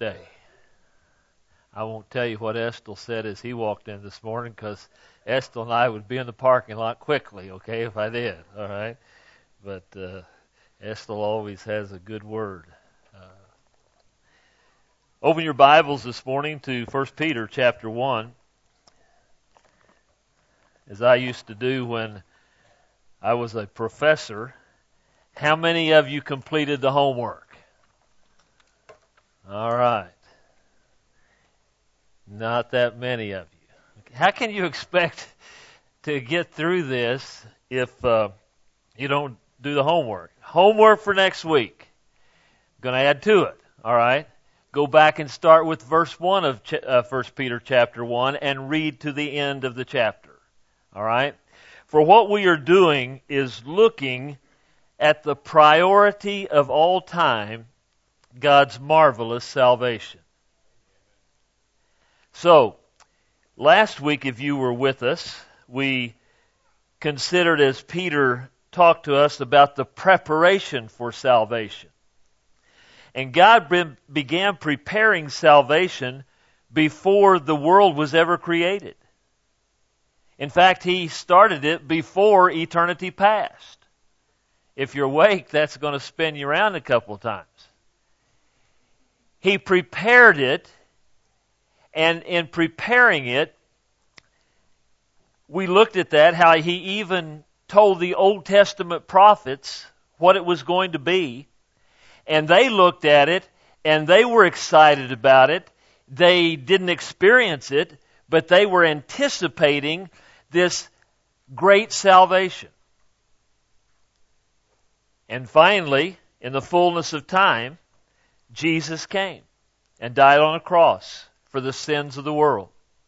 day. I won't tell you what Estel said as he walked in this morning, because Estel and I would be in the parking lot quickly, okay, if I did, all right? But Estel always has a good word. Open your Bibles this morning to 1 Peter chapter 1, as I used to do when I was a professor. How many of you completed the homework? All right. Not that many of you. How can you expect to get through this if you don't do the homework? Homework for next week. Going to add to it, all right? Go back and start with verse 1 of 1 Peter chapter 1 and read to the end of the chapter, all right? For what we are doing is looking at the priority of all time, God's marvelous salvation. So, last week, if you were with us, we considered as Peter talked to us about the preparation for salvation. And God began preparing salvation before the world was ever created. In fact, He started it before eternity passed. If you're awake, that's going to spin you around a couple of times. He prepared it, and in preparing it, we looked at that, how He even told the Old Testament prophets what it was going to be. And they looked at it, and they were excited about it. They didn't experience it, but they were anticipating this great salvation. And finally, in the fullness of time, Jesus came and died on a cross for the sins of the world.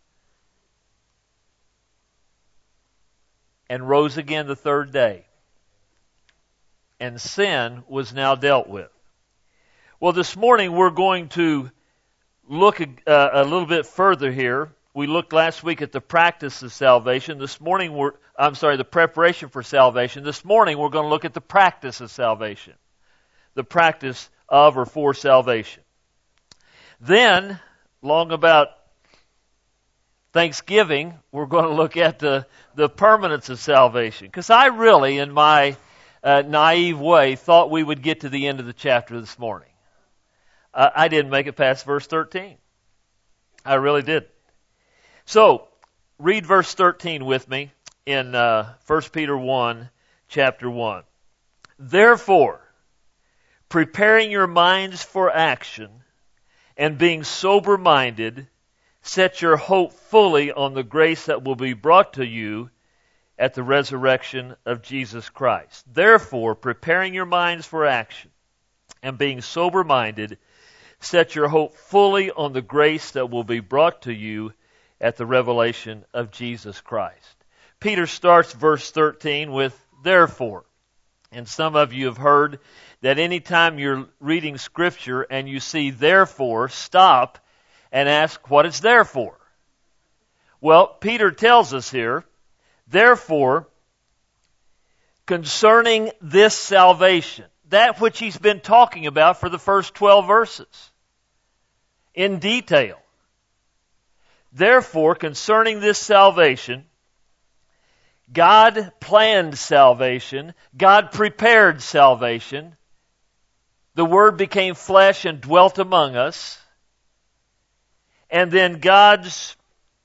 And rose again the third day. And sin was now dealt with. Well, this morning we're going to look a little bit further here. We looked last week at the practice of salvation. This morning the preparation for salvation. This morning we're going to look at the practice of salvation. The practice of or for salvation. Then, long about Thanksgiving, we're going to look at the permanence of salvation. Because I really, in my naive way, thought we would get to the end of the chapter this morning. I didn't make it past verse 13. I really did. So, read verse 13 with me in 1 Peter 1, chapter 1. Therefore, preparing your minds for action and being sober-minded, set your hope fully on the grace that will be brought to you at the resurrection of Jesus Christ. Therefore, preparing your minds for action and being sober-minded, set your hope fully on the grace that will be brought to you at the revelation of Jesus Christ. Peter starts verse 13 with therefore. And some of you have heard that anytime you're reading Scripture and you see therefore, stop and ask what it's there for. Well, Peter tells us here, therefore, concerning this salvation, that which he's been talking about for the first 12 verses, in detail. Therefore, concerning this salvation, God planned salvation. God prepared salvation. The Word became flesh and dwelt among us. And then God's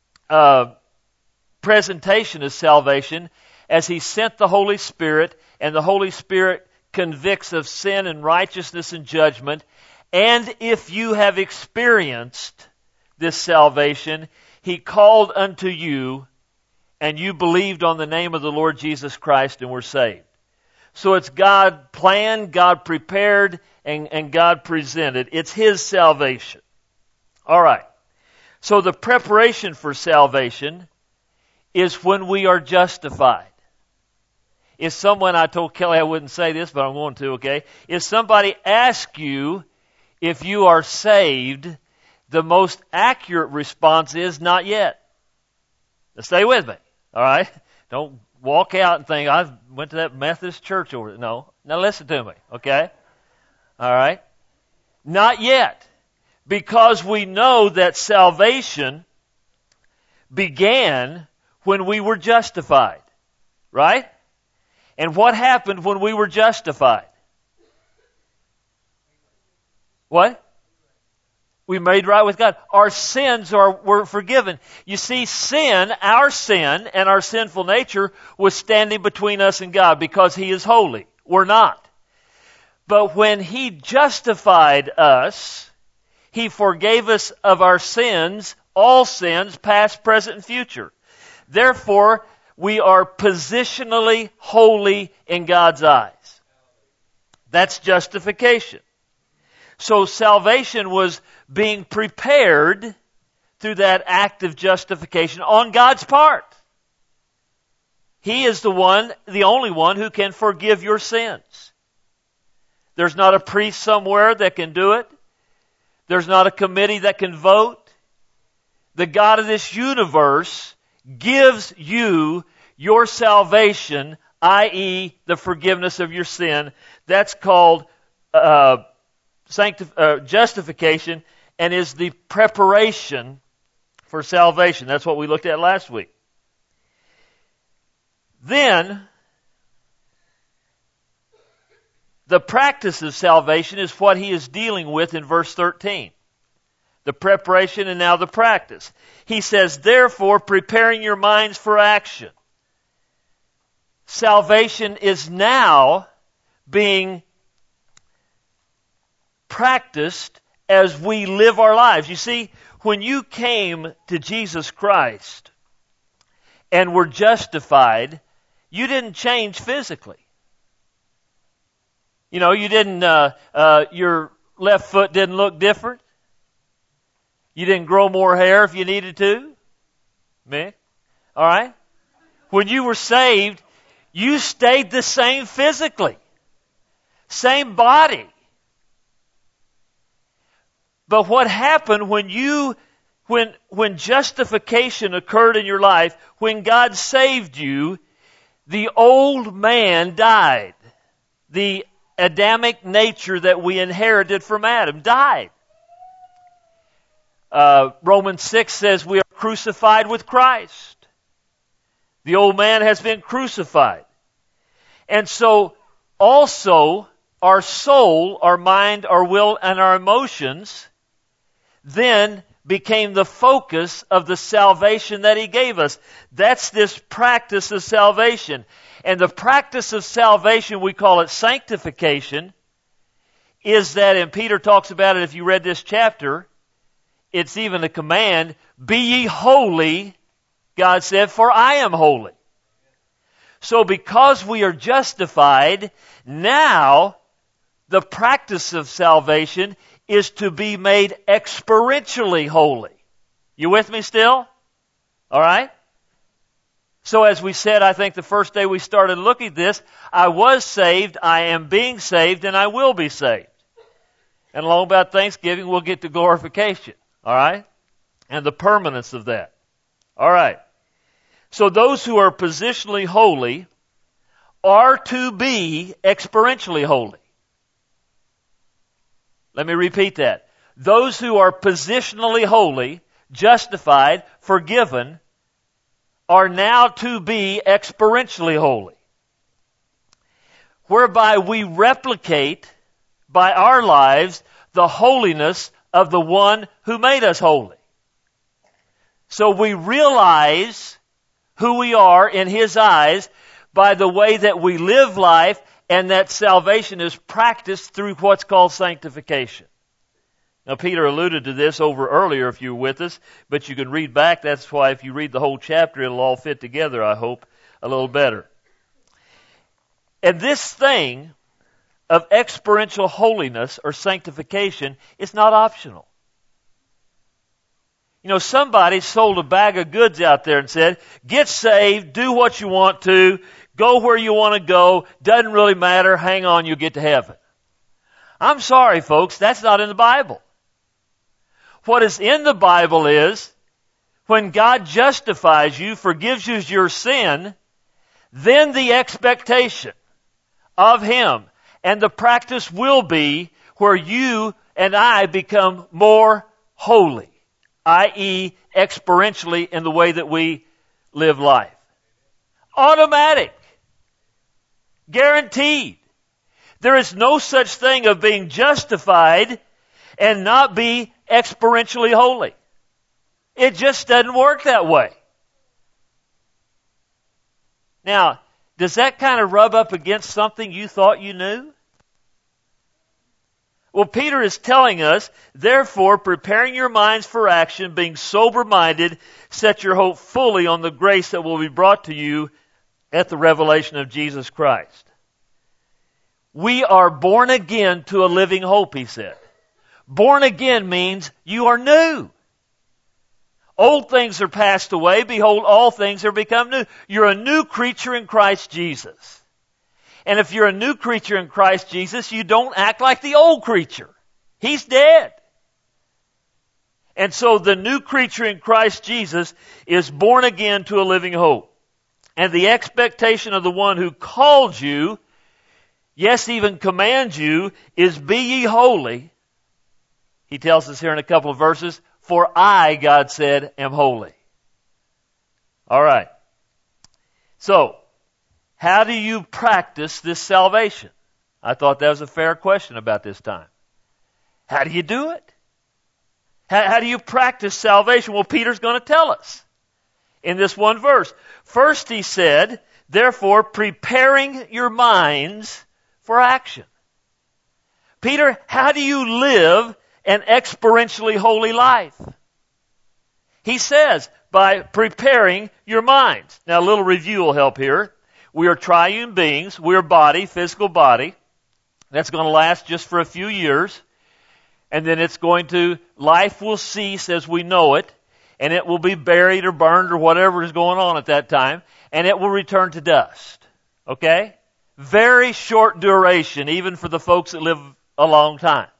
presentation of salvation as He sent the Holy Spirit, and the Holy Spirit convicts of sin and righteousness and judgment. And if you have experienced this salvation, He called unto you, and you believed on the name of the Lord Jesus Christ and were saved. So it's God planned, God prepared, and God presented. It's His salvation. All right. So the preparation for salvation is when we are justified. If someone, I told Kelly I wouldn't say this, but I'm going to, okay? If somebody asks you if you are saved, the most accurate response is not yet. Now stay with me, all right? Don't walk out and think, I went to that Methodist church over there. No. Now listen to me, okay? All right? Not yet. Because we know that salvation began when we were justified. Right? And what happened when we were justified? What? We made right with God. Our sins were forgiven. You see, sin, our sin and our sinful nature was standing between us and God because He is holy. We're not. But when He justified us, He forgave us of our sins, all sins, past, present, and future. Therefore, we are positionally holy in God's eyes. That's justification. So salvation was being prepared through that act of justification on God's part. He is the only one who can forgive your sins. There's not a priest somewhere that can do it. There's not a committee that can vote. The God of this universe gives you your salvation, i.e. the forgiveness of your sin. That's called justification, and is the preparation for salvation. That's what we looked at last week. Then, the practice of salvation is what he is dealing with in verse 13. The preparation and now the practice. He says, therefore, preparing your minds for action. Salvation is now being practiced as we live our lives. You see, when you came to Jesus Christ and were justified, you didn't change physically. You know, you didn't, your left foot didn't look different. You didn't grow more hair if you needed to. Me? All right? When you were saved, you stayed the same physically. Same body. But what happened when justification occurred in your life, when God saved you, the old man died. The Adamic nature that we inherited from Adam died. Romans 6 says we are crucified with Christ. The old man has been crucified. And so also our soul, our mind, our will, and our emotions then became the focus of the salvation that He gave us. That's this practice of salvation. And the practice of salvation, we call it sanctification, is that, and Peter talks about it if you read this chapter, it's even a command, be ye holy, God said, for I am holy. So because we are justified, now the practice of salvation is to be made experientially holy. You with me still? All right? So as we said, I think the first day we started looking at this, I was saved, I am being saved, and I will be saved. And along about Thanksgiving, we'll get to glorification. All right? And the permanence of that. All right. So those who are positionally holy are to be experientially holy. Let me repeat that. Those who are positionally holy, justified, forgiven, are now to be experientially holy. Whereby we replicate by our lives the holiness of the one who made us holy. So we realize who we are in His eyes by the way that we live life, and that salvation is practiced through what's called sanctification. Now, Peter alluded to this over earlier if you were with us, but you can read back. That's why if you read the whole chapter, it'll all fit together, I hope, a little better. And this thing of experiential holiness or sanctification is not optional. You know, somebody sold a bag of goods out there and said, get saved, do what you want to, go where you want to go, doesn't really matter, hang on, you'll get to heaven. I'm sorry, folks, that's not in the Bible. What is in the Bible is, when God justifies you, forgives you your sin, then the expectation of Him and the practice will be where you and I become more holy, i.e. experientially in the way that we live life. Automatic. Guaranteed. There is no such thing of being justified and not be experientially holy. It just doesn't work that way. Now, does that kind of rub up against something you thought you knew? Well, Peter is telling us, therefore, preparing your minds for action, being sober-minded, set your hope fully on the grace that will be brought to you at the revelation of Jesus Christ. We are born again to a living hope, he said. Born again means you are new. Old things are passed away. Behold, all things are become new. You're a new creature in Christ Jesus. And if you're a new creature in Christ Jesus, you don't act like the old creature. He's dead. And so the new creature in Christ Jesus is born again to a living hope. And the expectation of the one who called you, yes, even commands you, is be ye holy. He tells us here in a couple of verses, for I, God said, am holy. All right. So, how do you practice this salvation? I thought that was a fair question about this time. How do you do it? How do you practice salvation? Well, Peter's going to tell us in this one verse. First, he said, therefore, preparing your minds for action. Peter, how do you live an experientially holy life? He says, by preparing your minds. Now, a little review will help here. We are triune beings. We're body, physical body. That's going to last just for a few years. And then life will cease as we know it. And it will be buried or burned or whatever is going on at that time. And it will return to dust. Okay? Very short duration, even for the folks that live a long time.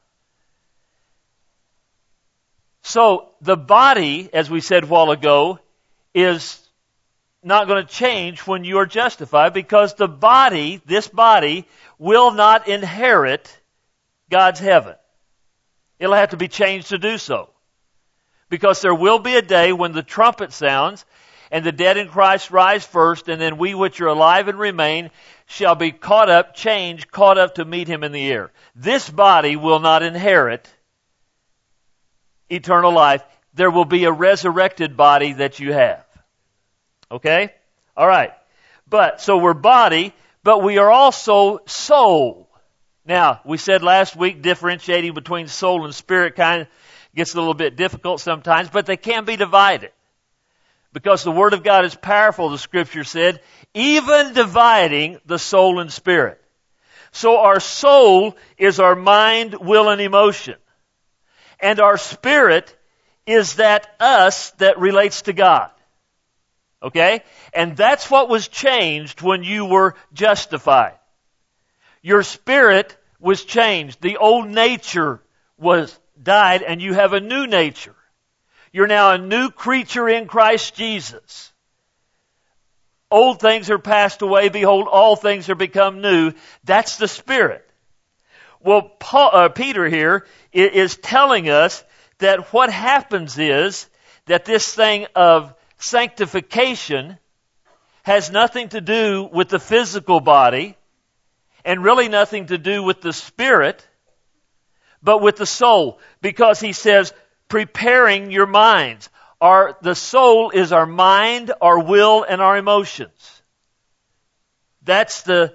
So, the body, as we said a while ago, is not going to change when you are justified because this body, will not inherit God's heaven. It'll have to be changed to do so. Because there will be a day when the trumpet sounds and the dead in Christ rise first, and then we which are alive and remain shall be caught up to meet him in the air. This body will not inherit eternal life. There will be a resurrected body that you have. Okay? All right. So we're body, but we are also soul. Now, we said last week differentiating between soul and spirit kind of gets a little bit difficult sometimes, but they can be divided. Because the Word of God is powerful, the Scripture said, even dividing the soul and spirit. So our soul is our mind, will, and emotion. And our spirit is that us that relates to God. Okay? And that's what was changed when you were justified. Your spirit was changed. The old nature died and you have a new nature. You're now a new creature in Christ Jesus. Old things are passed away. Behold, all things are become new. That's the spirit. Well, Peter here is telling us that what happens is that this thing of sanctification has nothing to do with the physical body and really nothing to do with the spirit, but with the soul. Because he says, preparing your minds. The soul is our mind, our will, and our emotions. That's the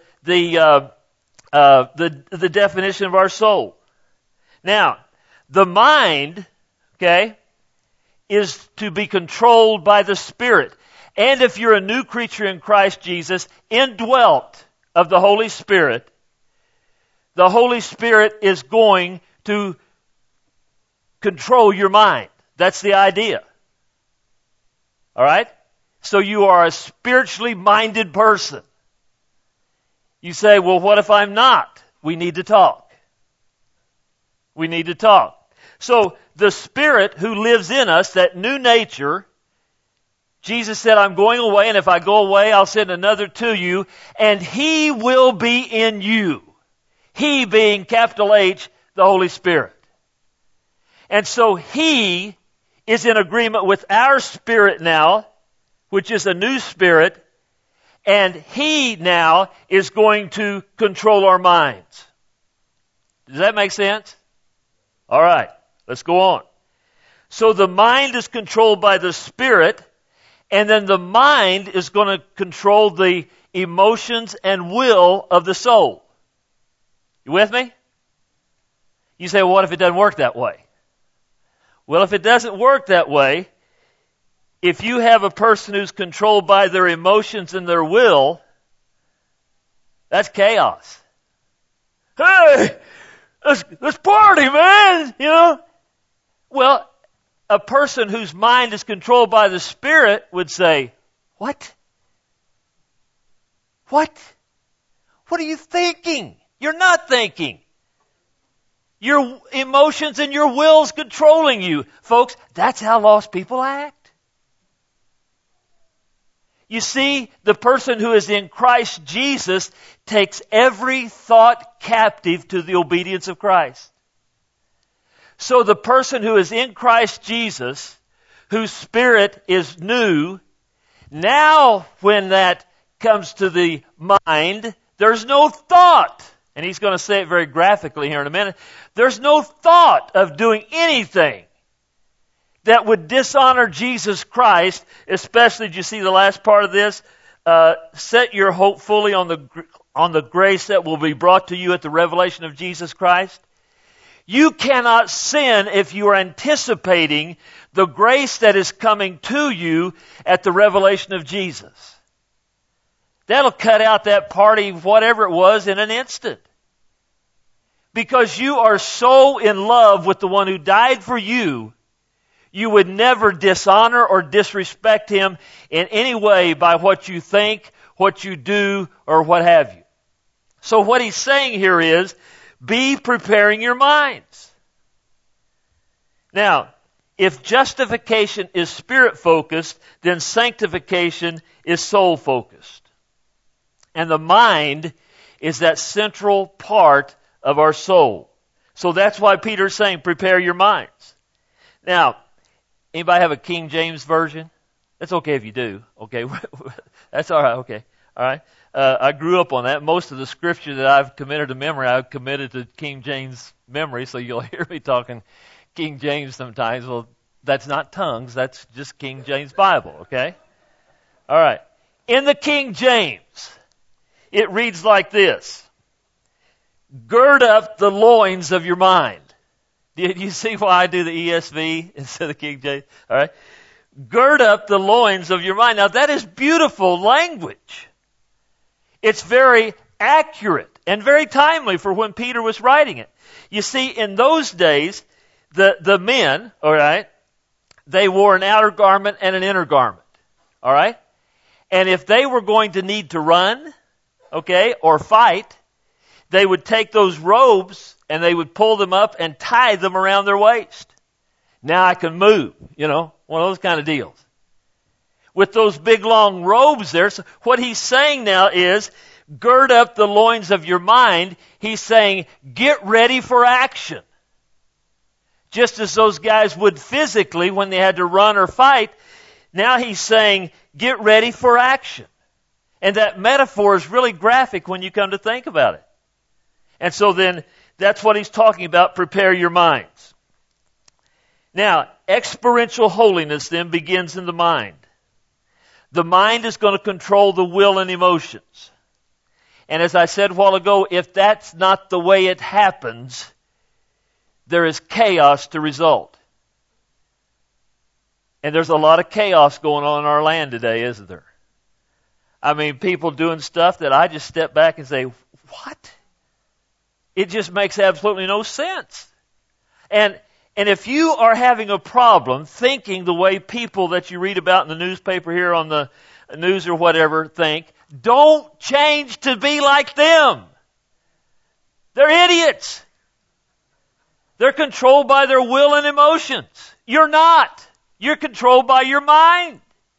definition of our soul. Now, the mind, okay, is to be controlled by the Spirit. And if you're a new creature in Christ Jesus, indwelt of the Holy Spirit is going to control your mind. That's the idea. All right? So you are a spiritually minded person. You say, well, what if I'm not? We need to talk. We need to talk. So the Spirit who lives in us, that new nature, Jesus said, I'm going away, and if I go away, I'll send another to you, and He will be in you. He being capital H, the Holy Spirit. And so He is in agreement with our spirit now, which is a new spirit, and He now is going to control our minds. Does that make sense? All right, let's go on. So the mind is controlled by the Spirit, and then the mind is going to control the emotions and will of the soul. You with me? You say, well, what if it doesn't work that way? Well, if it doesn't work that way, if you have a person who's controlled by their emotions and their will, that's chaos. Hey, let's party, man, you know? Well, a person whose mind is controlled by the Spirit would say, what? What? What are you thinking? You're not thinking. Your emotions and your will's controlling you. Folks, that's how lost people act. You see, the person who is in Christ Jesus takes every thought captive to the obedience of Christ. So the person who is in Christ Jesus, whose spirit is new, now when that comes to the mind, there's no thought. And he's going to say it very graphically here in a minute. There's no thought of doing anything that would dishonor Jesus Christ, especially, did you see the last part of this? Set your hope fully on the grace that will be brought to you at the revelation of Jesus Christ. You cannot sin if you are anticipating the grace that is coming to you at the revelation of Jesus. That'll cut out that party, whatever it was, in an instant. Because you are so in love with the one who died for you, you would never dishonor or disrespect Him in any way by what you think, what you do, or what have you. So what he's saying here is, be preparing your minds. Now, if justification is spirit-focused, then sanctification is soul-focused. And the mind is that central part of our soul. So that's why Peter's saying, prepare your minds. Now, anybody have a King James version? That's okay if you do. Okay, that's all right. Okay, all right. I grew up on that. Most of the scripture that I've committed to memory, I've committed to King James memory. So you'll hear me talking King James sometimes. Well, that's not tongues. That's just King James Bible. Okay. All right. In the King James, it reads like this: gird up the loins of your mind. Did you see why I do the ESV instead of King James? All right. Gird up the loins of your mind. Now that is beautiful language. It's very accurate and very timely for when Peter was writing it. You see, in those days, the men, all right, they wore an outer garment and an inner garment. All right? And if they were going to need to run, okay, or fight, they would take those robes and they would pull them up and tie them around their waist. Now I can move, you know, one of those kind of deals. With those big long robes there, so what he's saying now is, gird up the loins of your mind. He's saying, get ready for action. Just as those guys would physically when they had to run or fight, now he's saying, get ready for action. And that metaphor is really graphic when you come to think about it. And so then, that's what he's talking about, prepare your minds. Now, experiential holiness then begins in the mind. The mind is going to control the will and emotions. And as I said a while ago, if that's not the way it happens, there is chaos to result. And there's a lot of chaos going on in our land today, isn't there? I mean, people doing stuff that I just step back and say, what? It just makes absolutely no sense. And if you are having a problem thinking the way people that you read about in the newspaper here on the news or whatever think, don't change to be like them. They're idiots. They're controlled by their will and emotions. You're not. You're controlled by your mind.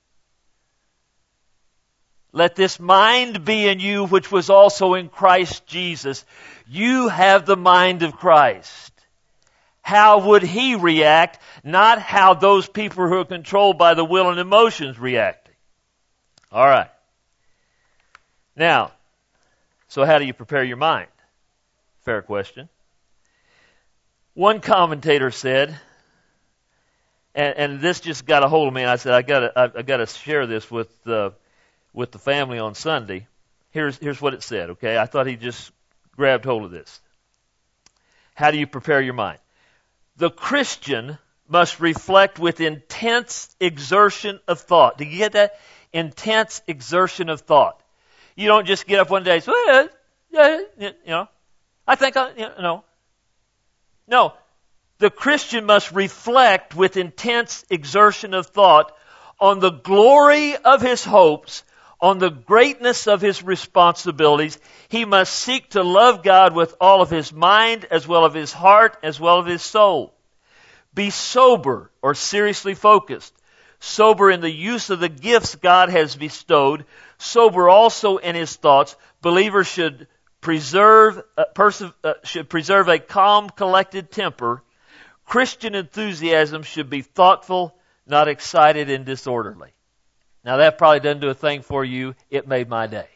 Let this mind be in you, which was also in Christ Jesus. You have the mind of Christ. How would he react, not how those people who are controlled by the will and emotions reacting. All right. Now, so how do you prepare your mind? Fair question. One commentator said, and this just got a hold of me, and I said, I gotta share this with the family on Sunday. Here's what it said, okay? I thought he just grabbed hold of this. How do you prepare your mind? The Christian must reflect with intense exertion of thought. Did you get that? Intense exertion of thought. You don't just get up one day and say, I think no. No. The Christian must reflect with intense exertion of thought on the glory of his hopes, on the greatness of his responsibilities. He must seek to love God with all of his mind, as well as his heart, as well as his soul. Be sober or seriously focused. Sober in the use of the gifts God has bestowed. Sober also in his thoughts. Believers should preserve a calm, collected temper. Christian enthusiasm should be thoughtful, not excited and disorderly. Now that probably doesn't do a thing for you. It made my day.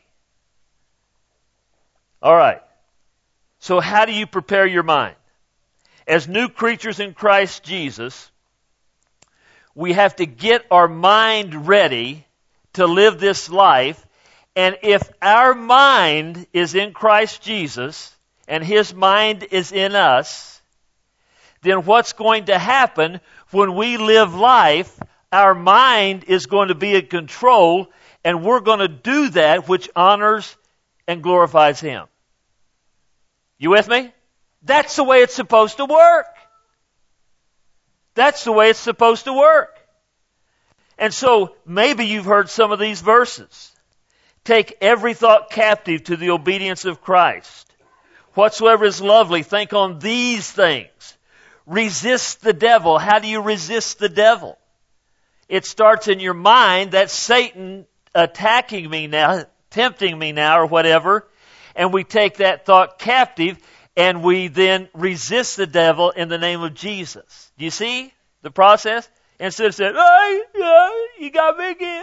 All right. So how do you prepare your mind? As new creatures in Christ Jesus, we have to get our mind ready to live this life. And if our mind is in Christ Jesus and his mind is in us, then what's going to happen when we live life? Our mind is going to be in control, and we're going to do that which honors and glorifies him. You with me? That's the way it's supposed to work. That's the way it's supposed to work. And so maybe you've heard some of these verses. Take every thought captive to the obedience of Christ. Whatsoever is lovely, think on these things. Resist the devil. How do you resist the devil? It starts in your mind. That's Satan attacking me now, tempting me now, or whatever. And we take that thought captive, and we then resist the devil in the name of Jesus. Do you see the process? Instead of saying, "Hey, yeah, you got me again,"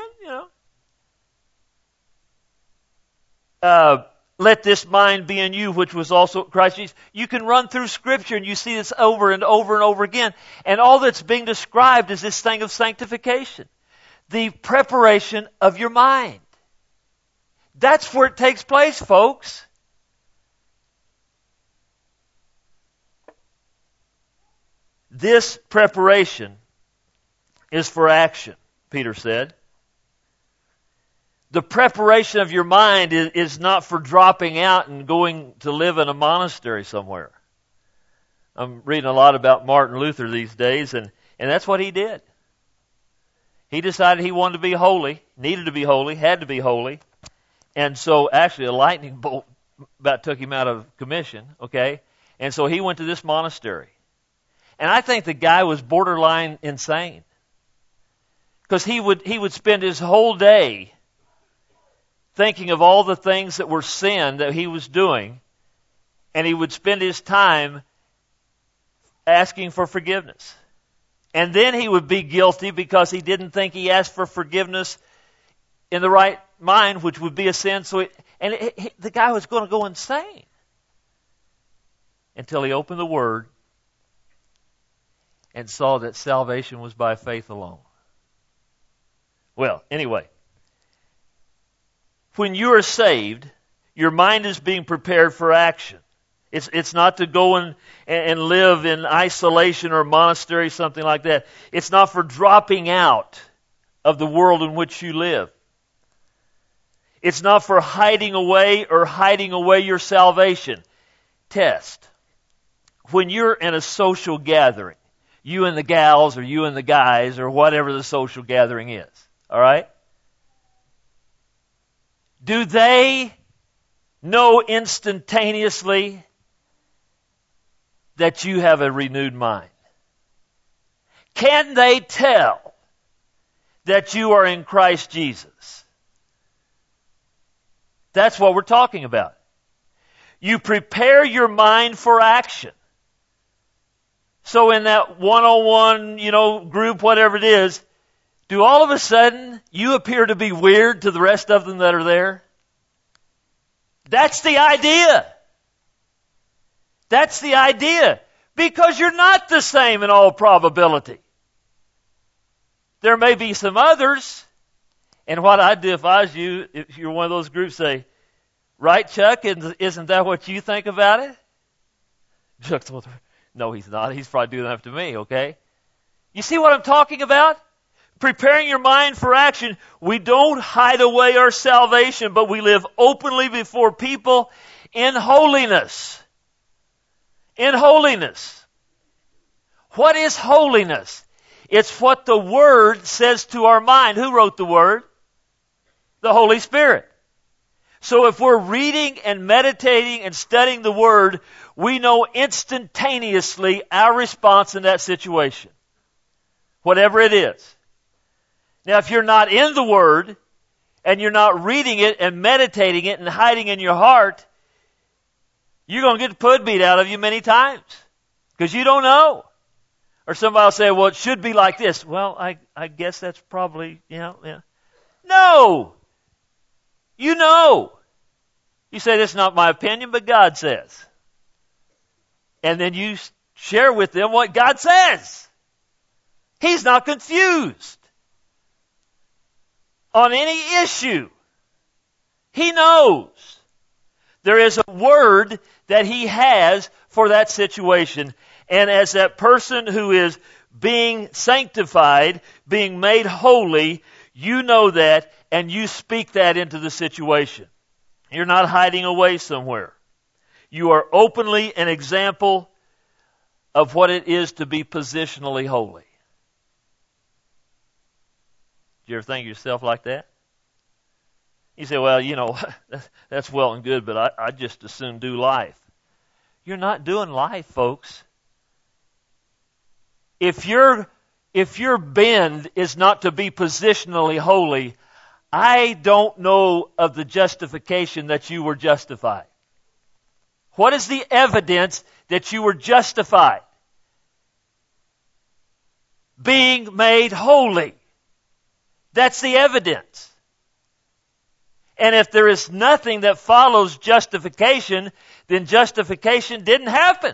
let this mind be in you, which was also Christ Jesus. You can run through Scripture and you see this over and over and over again. And all that's being described is this thing of sanctification. The preparation of your mind. That's where it takes place, folks. This preparation is for action, Peter said. The preparation of your mind is not for dropping out and going to live in a monastery somewhere. I'm reading a lot about Martin Luther these days, and that's what he did. He decided he wanted to be holy, needed to be holy, had to be holy. And so actually a lightning bolt about took him out of commission, okay? And so he went to this monastery. And I think the guy was borderline insane. Because he would spend his whole day thinking of all the things that were sin that he was doing, and he would spend his time asking for forgiveness. And then he would be guilty because he didn't think he asked for forgiveness in the right mind, which would be a sin. So the guy was going to go insane until he opened the Word and saw that salvation was by faith alone. Well, anyway, when you are saved, your mind is being prepared for action. It's not to go and live in isolation or a monastery, something like that. It's not for dropping out of the world in which you live. It's not for hiding away your salvation. Test. When you're in a social gathering, you and the gals or you and the guys or whatever the social gathering is, all right? Do they know instantaneously that you have a renewed mind? Can they tell that you are in Christ Jesus? That's what we're talking about. You prepare your mind for action. So in that one-on-one, group, whatever it is, do all of a sudden you appear to be weird to the rest of them that are there? That's the idea. That's the idea. Because you're not the same in all probability. There may be some others. And what I'd do if I was you, if you're one of those groups, say, right, Chuck? Isn't that what you think about it? Chuck's, no, he's not. He's probably doing that to me, okay? You see what I'm talking about? Preparing your mind for action. We don't hide away our salvation, but we live openly before people in holiness. In holiness. What is holiness? It's what the Word says to our mind. Who wrote the Word? The Holy Spirit. So if we're reading and meditating and studying the Word, we know instantaneously our response in that situation. Whatever it is. Now, if you're not in the Word, and you're not reading it and meditating it and hiding in your heart, you're going to get the pud beat out of you many times. Because you don't know. Or somebody will say, well, it should be like this. Well, I guess that's probably, yeah. No! You know. You say, this is not my opinion, but God says. And then you share with them what God says. He's not confused on any issue. He knows. There is a word that He has for that situation. And as that person who is being sanctified, being made holy, you know that and you speak that into the situation. You're not hiding away somewhere. You are openly an example of what it is to be positionally holy. Do you ever think of yourself like that? You say, well, that's well and good, but I just as soon do life. You're not doing life, folks. If your bend is not to be positionally holy, I don't know of the justification that you were justified. What is the evidence that you were justified? Being made holy. That's the evidence. And if there is nothing that follows justification, then justification didn't happen.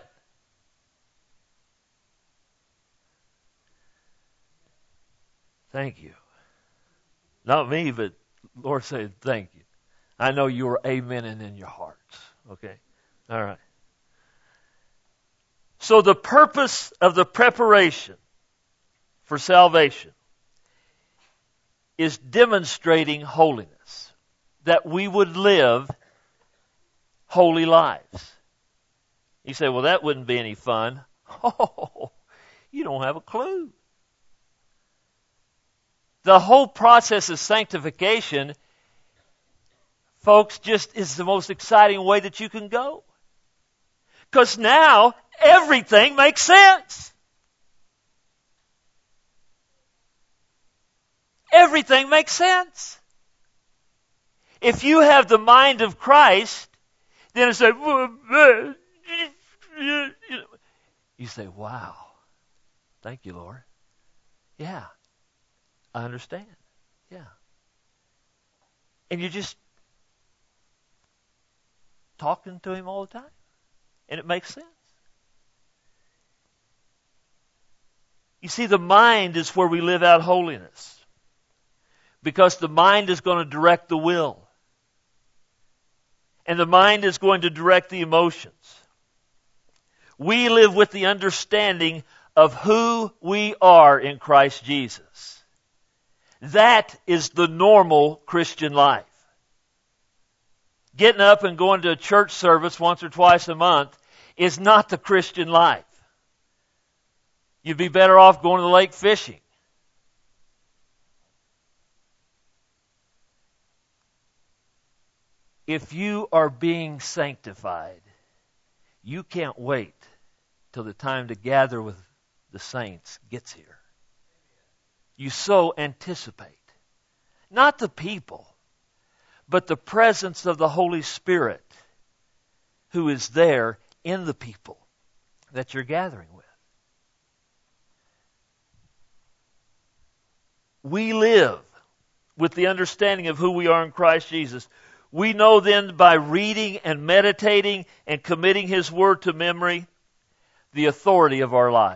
Thank you. Not me, but Lord said thank you. I know you were amening in your hearts. Okay? All right. So the purpose of the preparation for salvation is demonstrating holiness. That we would live holy lives. You say, well, that wouldn't be any fun. Oh, you don't have a clue. The whole process of sanctification, folks, just is the most exciting way that you can go. Because now everything makes sense. Everything makes sense. If you have the mind of Christ, then it's like, you say, wow, thank you, Lord. Yeah, I understand. Yeah. And you're just talking to Him all the time. And it makes sense. You see, the mind is where we live out holiness. Because the mind is going to direct the will. And the mind is going to direct the emotions. We live with the understanding of who we are in Christ Jesus. That is the normal Christian life. Getting up and going to a church service once or twice a month is not the Christian life. You'd be better off going to the lake fishing. If you are being sanctified, you can't wait till the time to gather with the saints gets here. You so anticipate. Not the people, but the presence of the Holy Spirit who is there in the people that you're gathering with. we live with the understanding of who we are in Christ Jesus. We know then by reading and meditating and committing His Word to memory, the authority of our lives.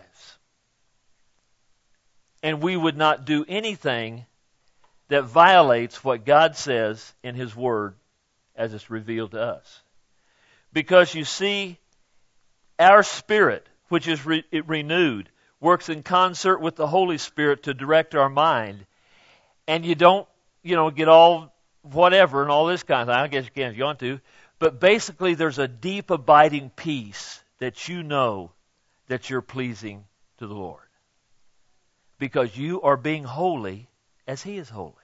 And we would not do anything that violates what God says in His Word as it's revealed to us. Because you see, our spirit, which is renewed, works in concert with the Holy Spirit to direct our mind. And you don't, get all whatever and all this kind of thing. I guess you can if you want to. But basically there's a deep abiding peace that you know that you're pleasing to the Lord. Because you are being holy as He is holy.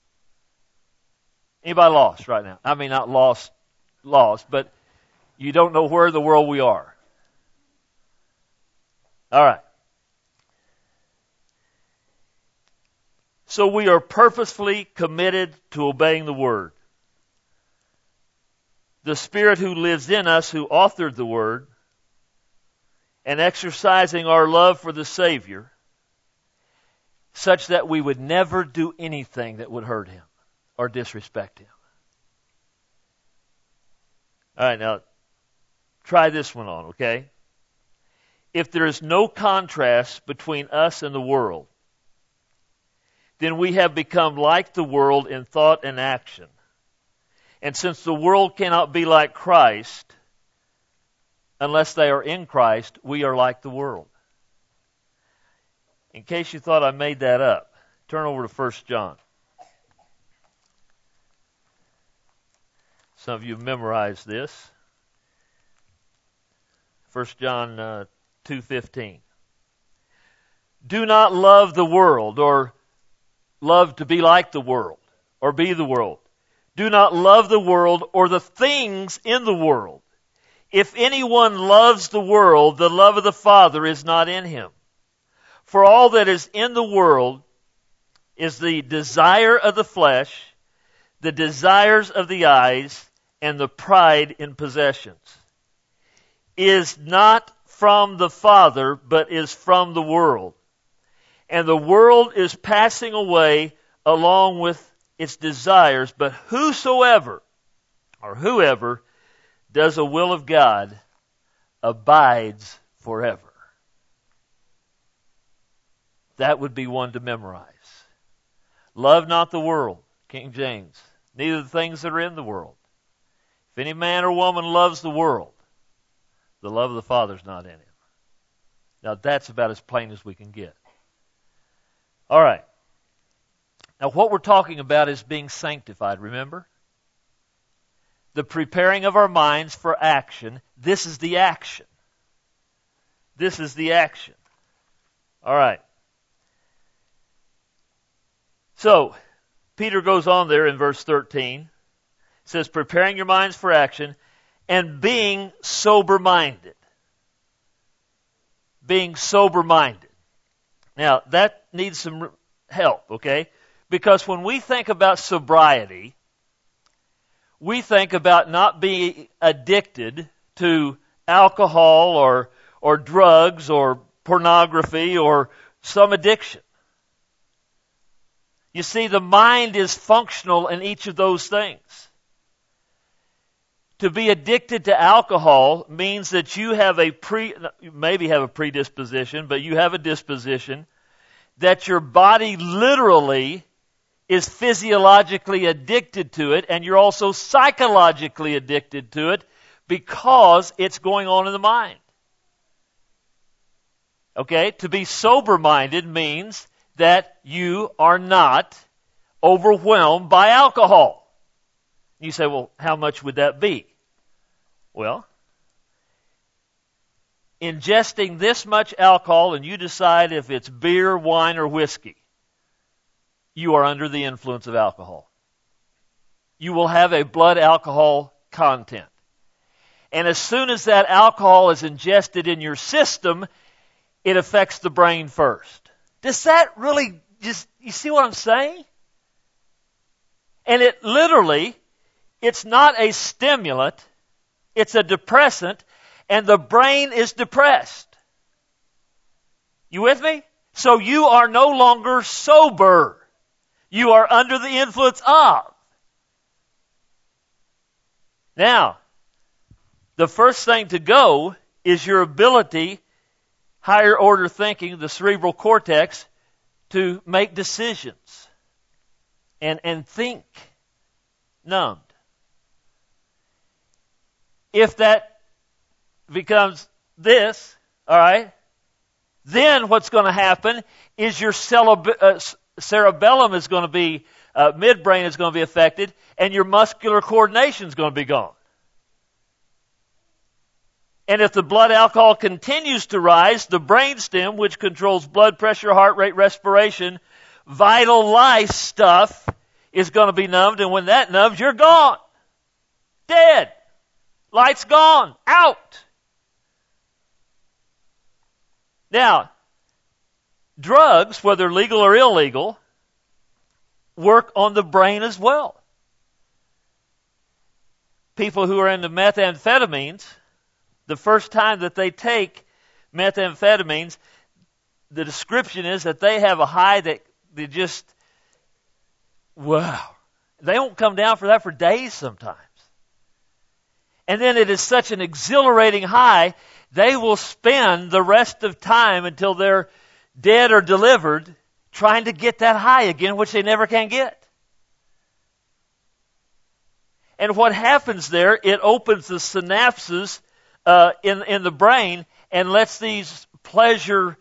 Anybody lost right now? I mean, not lost, but you don't know where in the world we are. All right. So we are purposefully committed to obeying the Word. The Spirit who lives in us, who authored the Word, and exercising our love for the Savior, such that we would never do anything that would hurt Him or disrespect Him. All right, now try this one on, okay? If there is no contrast between us and the world, then we have become like the world in thought and action. And since the world cannot be like Christ unless they are in Christ, we are like the world. In case you thought I made that up, turn over to 1 John. Some of you have memorized this. 1 John 2:15. Do not love the world or love to be like the world or be the world. Do not love the world or the things in the world. If anyone loves the world, the love of the Father is not in him. For all that is in the world is the desire of the flesh, the desires of the eyes, and the pride in possessions. Is not from the Father, but is from the world. And the world is passing away along with its desires, but whosoever does the will of God abides forever. That would be one to memorize. Love not the world, King James, neither the things that are in the world. If any man or woman loves the world, the love of the Father is not in him. Now that's about as plain as we can get. All right. Now what we're talking about is being sanctified, remember? The preparing of our minds for action. This is the action. This is the action. All right. So, Peter goes on there in verse 13. It says, preparing your minds for action and being sober-minded. Being sober-minded. Now, that needs some help, okay? Because when we think about sobriety, we think about not being addicted to alcohol or drugs or pornography or some addiction. You see, the mind is functional in each of those things. To be addicted to alcohol means that you have maybe have a predisposition, but you have a disposition that your body literally is physiologically addicted to it, and you're also psychologically addicted to it because it's going on in the mind. Okay? To be sober-minded means that you are not overwhelmed by alcohol. You say, well, how much would that be? Well, ingesting this much alcohol and you decide if it's beer, wine, or whiskey, you are under the influence of alcohol. You will have a blood alcohol content. And as soon as that alcohol is ingested in your system, it affects the brain first. Does that really you see what I'm saying? And it literally, it's not a stimulant, it's a depressant, and the brain is depressed. You with me? So you are no longer sober. You are under the influence of. Now, the first thing to go is your ability, higher order thinking, the cerebral cortex, to make decisions and think. Numbed. If that becomes this, all right, then what's going to happen is your cerebellum is going to be, midbrain is going to be affected, and your muscular coordination is going to be gone. And if the blood alcohol continues to rise, the brainstem, which controls blood pressure, heart rate, respiration, vital life stuff, is going to be numbed, and when that numbs, you're gone. Dead. Light's gone. Out. Now, drugs, whether legal or illegal, work on the brain as well. People who are into methamphetamines, the first time that they take methamphetamines, the description is that they have a high that they just, wow. They won't come down for that for days sometimes. And then it is such an exhilarating high, they will spend the rest of time until they're dead or delivered trying to get that high again, which they never can get. And what happens there, it opens the synapses in the brain and lets these pleasure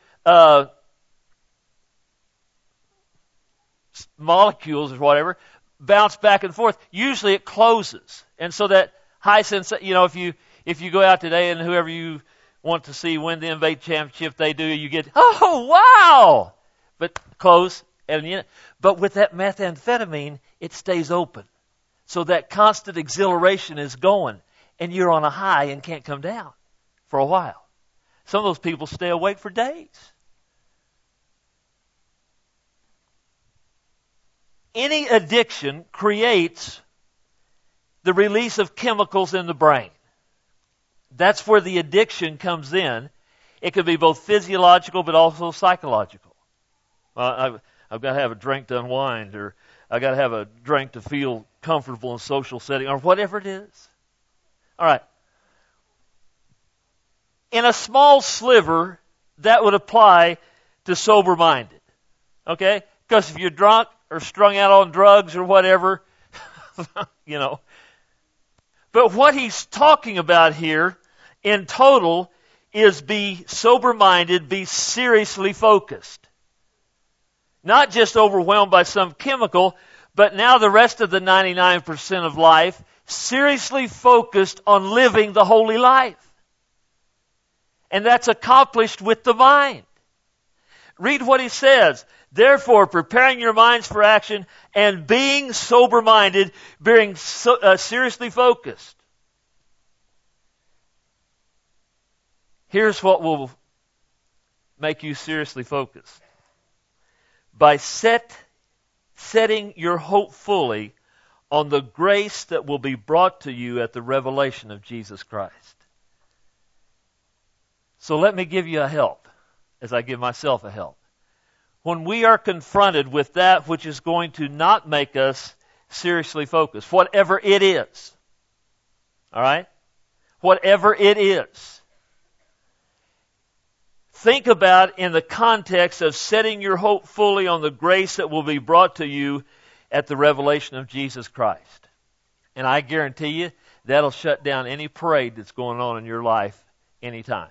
molecules or whatever bounce back and forth. Usually it closes. And so that high sense, if you go out today and whoever you want to see win the NBA championship, they do, you get, oh, wow! But close. But with that methamphetamine, it stays open. So that constant exhilaration is going, and you're on a high and can't come down for a while. Some of those people stay awake for days. Any addiction creates the release of chemicals in the brain. That's where the addiction comes in. It could be both physiological but also psychological. I've got to have a drink to unwind, or I've got to have a drink to feel comfortable in a social setting, or whatever it is. All right. In a small sliver, that would apply to sober-minded. Okay? Because if you're drunk or strung out on drugs or whatever, But what he's talking about here in total is be sober-minded, be seriously focused. Not just overwhelmed by some chemical, but now the rest of the 99% of life, seriously focused on living the holy life. And that's accomplished with the mind. Read what he says. Therefore, preparing your minds for action and being sober-minded, being seriously focused. Here's what will make you seriously focused. By setting your hope fully on the grace that will be brought to you at the revelation of Jesus Christ. So let me give you a help, as I give myself a help. When we are confronted with that which is going to not make us seriously focused, whatever it is, all right? Whatever it is, think about in the context of setting your hope fully on the grace that will be brought to you at the revelation of Jesus Christ. And I guarantee you, that'll shut down any parade that's going on in your life anytime.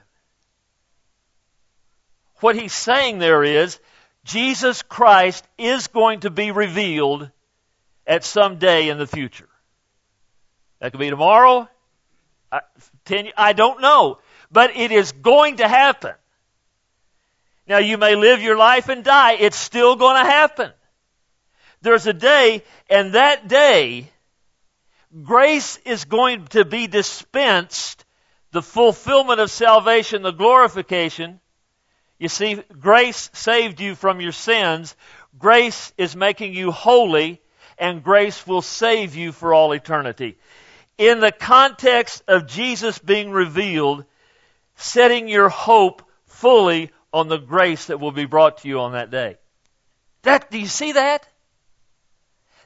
What he's saying there is, Jesus Christ is going to be revealed at some day in the future. That could be tomorrow. I don't know. But it is going to happen. Now, you may live your life and die. It's still going to happen. There's a day, and that day, grace is going to be dispensed, the fulfillment of salvation, the glorification. You see, grace saved you from your sins. Grace is making you holy, and grace will save you for all eternity. In the context of Jesus being revealed, setting your hope fully on the grace that will be brought to you on that day. Do you see that?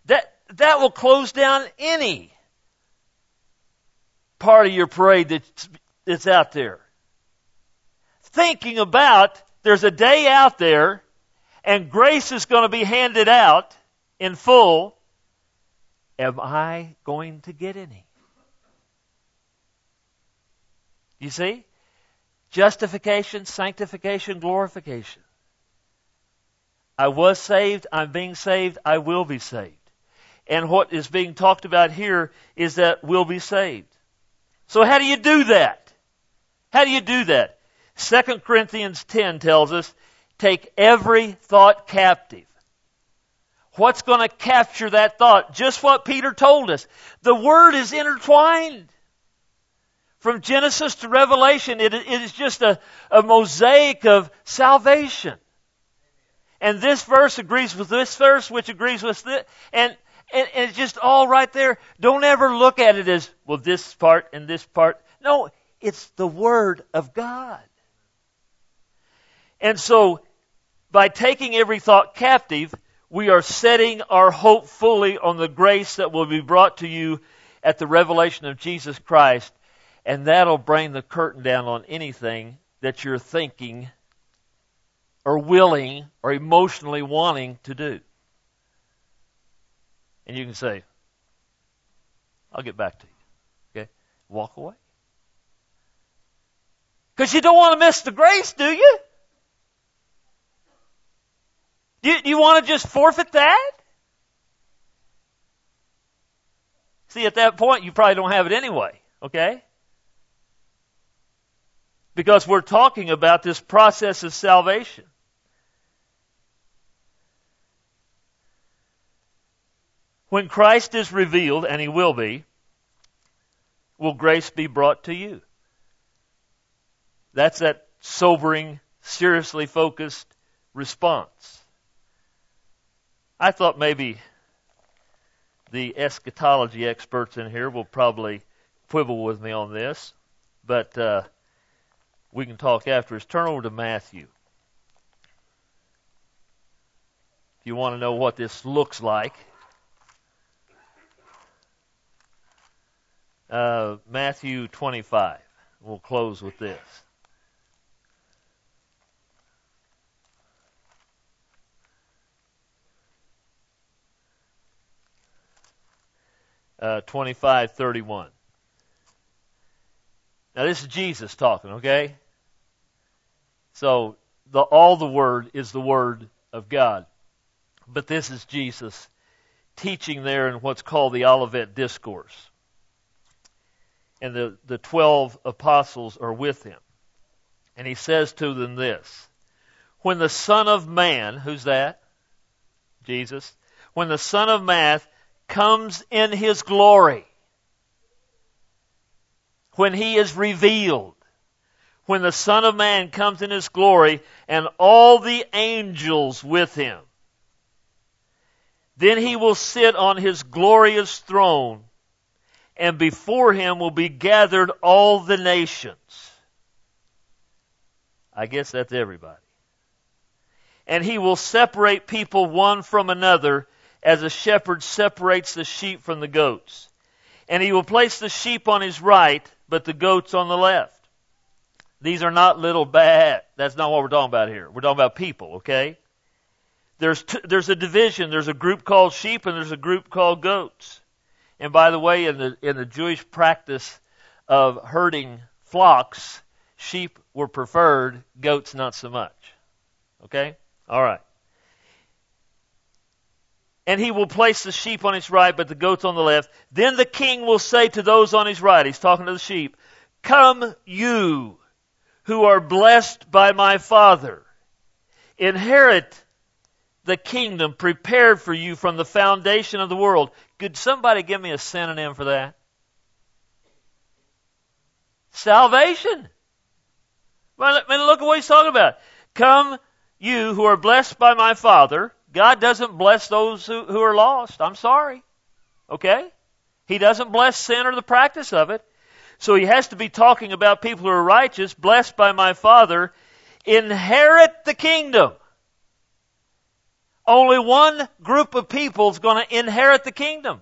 That will close down any part of your parade that's out there. Thinking about there's a day out there and grace is going to be handed out in full. Am I going to get any? You see? Justification, sanctification, glorification. I was saved, I'm being saved, I will be saved. And what is being talked about here is that we'll be saved. So how do you do that? How do you do that? 2 Corinthians 10 tells us, take every thought captive. What's going to capture that thought? Just what Peter told us. The Word is intertwined. From Genesis to Revelation, it is just a mosaic of salvation. And this verse agrees with this verse, which agrees with this. And it's just all right there. Don't ever look at it as, well, this part and this part. No, it's the Word of God. And so, by taking every thought captive, we are setting our hope fully on the grace that will be brought to you at the revelation of Jesus Christ. And that'll bring the curtain down on anything that you're thinking or willing or emotionally wanting to do. And you can say, I'll get back to you. Okay? Walk away. Because you don't want to miss the grace, do you? Do you want to just forfeit that? See, at that point, you probably don't have it anyway. Okay? Because we're talking about this process of salvation. When Christ is revealed, and He will be, will grace be brought to you? That's that sobering, seriously focused response. I thought maybe the eschatology experts in here will probably quibble with me on this, but we can talk afterwards. Turn over to Matthew. If you want to know what this looks like. Matthew 25. We'll close with this. Uh, 25:31. Now this is Jesus talking, okay? So all the Word is the Word of God. But this is Jesus teaching there in what's called the Olivet Discourse. And the 12 apostles are with him. And he says to them this, when the Son of Man, who's that? Jesus. When the Son of Man comes in His glory, when He is revealed, when the Son of Man comes in His glory and all the angels with Him, then He will sit on His glorious throne, and before Him will be gathered all the nations. I guess that's everybody. And He will separate people one from another, as a shepherd separates the sheep from the goats. And He will place the sheep on His right, but the goats on the left. These are not little bad. That's not what we're talking about here. We're talking about people, okay? There's a division. There's a group called sheep and there's a group called goats. And by the way, in the Jewish practice of herding flocks, sheep were preferred, goats not so much. Okay? All right. And He will place the sheep on His right, but the goats on the left. Then the King will say to those on His right, He's talking to the sheep, come you who are blessed by my Father, inherit the kingdom prepared for you from the foundation of the world. Could somebody give me a synonym for that? Salvation. Well, look at what He's talking about. Come you who are blessed by my Father. God doesn't bless those who are lost. I'm sorry. Okay? He doesn't bless sin or the practice of it. So He has to be talking about people who are righteous, blessed by my Father, inherit the kingdom. Only one group of people is going to inherit the kingdom.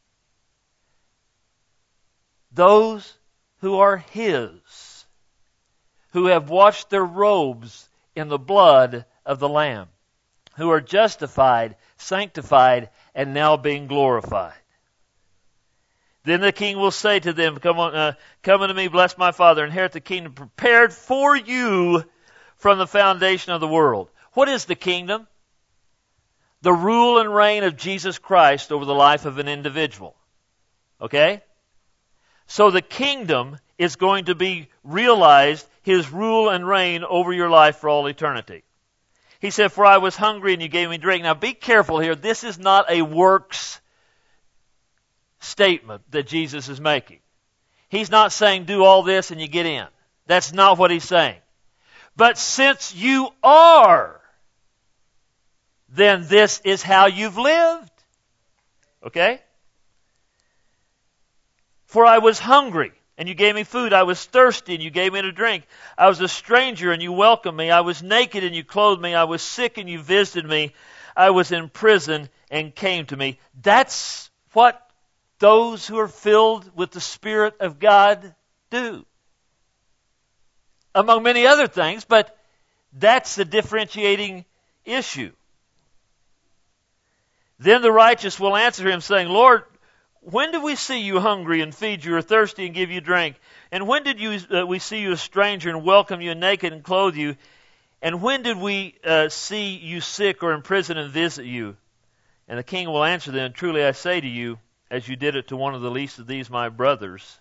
Those who are His, who have washed their robes in the blood of the Lamb, who are justified, sanctified, and now being glorified. Then the King will say to them, come unto me, bless my Father, inherit the kingdom prepared for you from the foundation of the world. What is the kingdom? The rule and reign of Jesus Christ over the life of an individual. Okay? So the kingdom is going to be realized, His rule and reign over your life for all eternity. He said, for I was hungry and you gave me drink. Now be careful here. This is not a works statement that Jesus is making. He's not saying do all this and you get in. That's not what He's saying. But since you are, then this is how you've lived. Okay? For I was hungry, and you gave me food. I was thirsty, and you gave me to drink. I was a stranger, and you welcomed me. I was naked, and you clothed me. I was sick, and you visited me. I was in prison, and came to me. That's what those who are filled with the Spirit of God do. Among many other things, but that's the differentiating issue. Then the righteous will answer Him, saying, Lord, when did we see you hungry and feed you, or thirsty and give you drink? And when did we see you a stranger and welcome you, and naked and clothe you? And when did we see you sick or in prison and visit you? And the King will answer them, truly I say to you, as you did it to one of the least of these my brothers,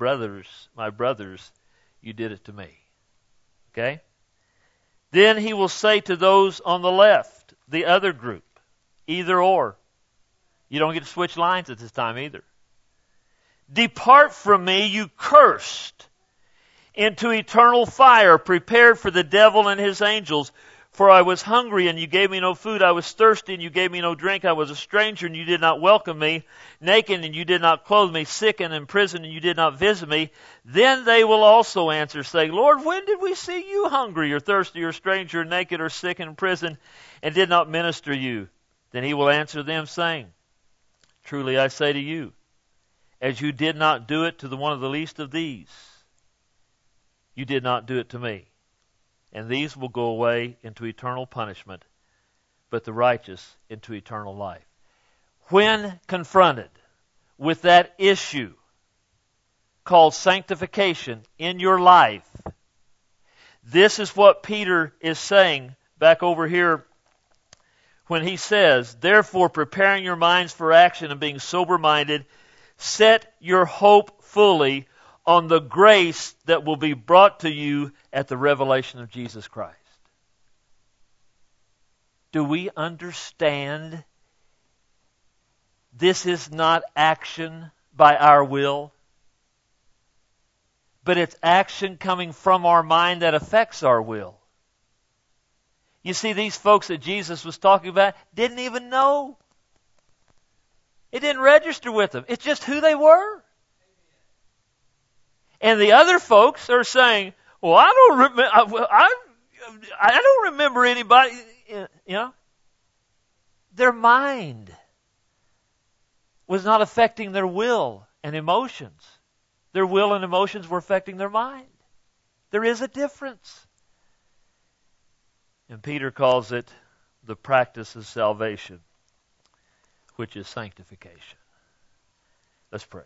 you did it to me. Okay? Then He will say to those on the left, the other group, either or. You don't get to switch lines at this time either. Depart from me, you cursed, into eternal fire, prepared for the devil and his angels. For I was hungry, and you gave me no food. I was thirsty, and you gave me no drink. I was a stranger, and you did not welcome me. Naked, and you did not clothe me. Sick and in prison, and you did not visit me. Then they will also answer, saying, Lord, when did we see you hungry, or thirsty, or stranger, or naked, or sick, and in prison, and did not minister you? Then He will answer them, saying, truly I say to you, as you did not do it to the one of the least of these, you did not do it to me. And these will go away into eternal punishment, but the righteous into eternal life. When confronted with that issue called sanctification in your life, this is what Peter is saying back over here when he says, therefore, preparing your minds for action and being sober-minded, set your hope fully on the grace that will be brought to you at the revelation of Jesus Christ. Do we understand this is not action by our will, but it's action coming from our mind that affects our will? You see, these folks that Jesus was talking about didn't even know. It didn't register with them. It's just who they were. And the other folks are saying, well, I don't remember anybody, you know. Their mind was not affecting their will and emotions. Their will and emotions were affecting their mind. There is a difference. And Peter calls it the practice of salvation, which is sanctification. Let's pray.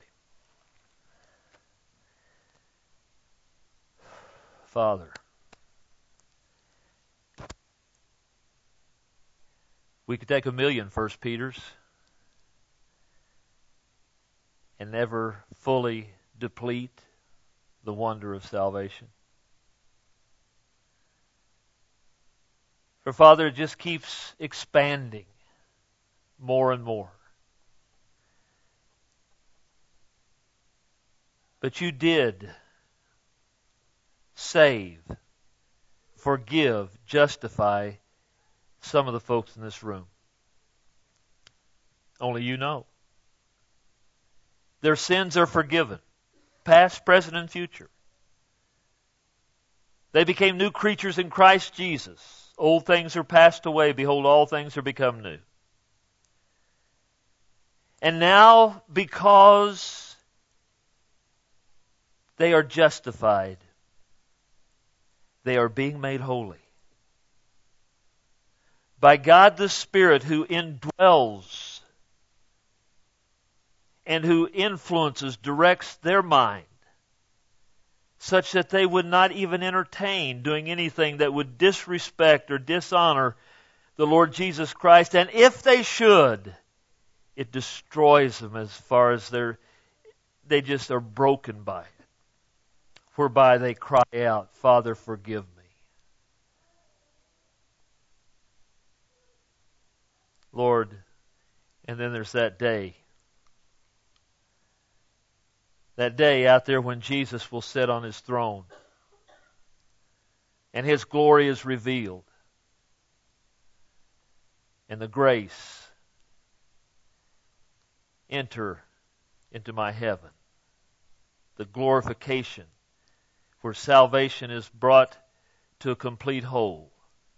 Father, we could take 1,000,000 First Peters and never fully deplete the wonder of salvation. For Father, it just keeps expanding more and more. But you did save, forgive, justify some of the folks in this room. Only you know. Their sins are forgiven, past, present, and future. They became new creatures in Christ Jesus. Old things are passed away. Behold, all things are become new. And now, because they are justified, they are being made holy by God the Spirit, who indwells and who influences, directs their mind, such that they would not even entertain doing anything that would disrespect or dishonor the Lord Jesus Christ. And if they should, it destroys them as far as they just are broken by it, whereby they cry out, Father, forgive me. Lord, and then there's that day out there when Jesus will sit on His throne and His glory is revealed and the grace enter into my heaven. The glorification where salvation is brought to a complete whole.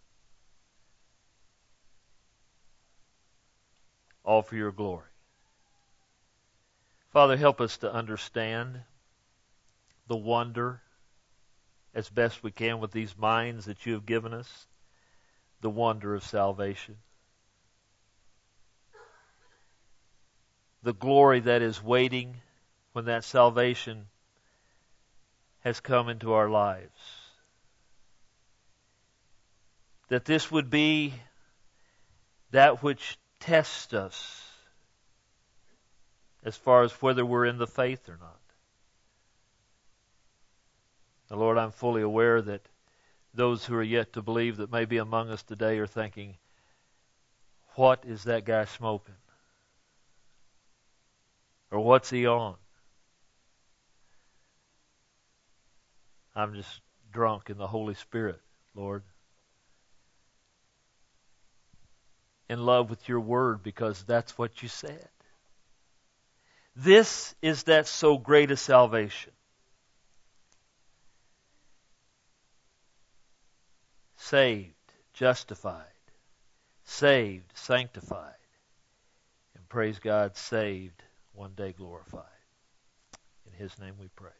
All for your glory. Father, help us to understand the wonder as best we can with these minds that you have given us, the wonder of salvation. The glory that is waiting when that salvation has come into our lives. That this would be that which tests us as far as whether we're in the faith or not. Now, Lord, I'm fully aware that those who are yet to believe that may be among us today are thinking, what is that guy smoking? Or what's he on? I'm just drunk in the Holy Spirit, Lord. In love with your word, because that's what you said. This is that so great a salvation. Saved, justified, saved, sanctified, and praise God, saved, one day glorified. In His name we pray.